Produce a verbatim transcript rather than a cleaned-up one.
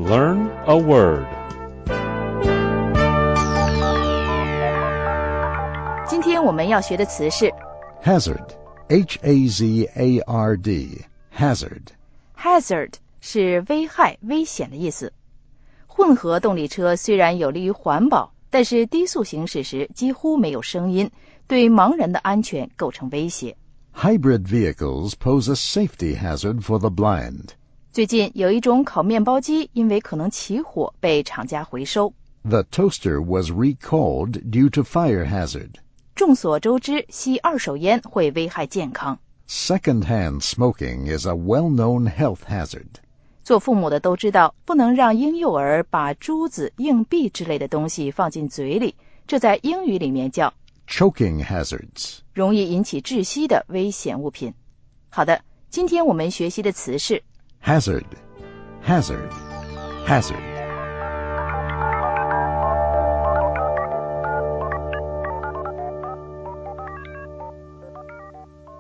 Learn a word. 今天我们要学的词是 hazard, H A Z A R D, hazard. hazard 是危害、危险的意思。混合动力车虽然有利于环保，但是低速行驶时几乎没有声音，对盲人的安全构成威胁。 Hybrid vehicles pose a safety hazard for the blind. 最近有一种烤面包机因为可能起火被厂家回收。 The toaster was recalled due to fire hazard. 众所周知，吸二手烟会危害健康。 Second-hand smoking is a well-known health hazard. 做父母的都知道，不能让婴幼儿把珠子、硬币之类的东西放进嘴里，这在英语里面叫 choking hazards. 容易引起窒息的危险物品。好的，今天我们学习的词是 hazard, hazard, hazard.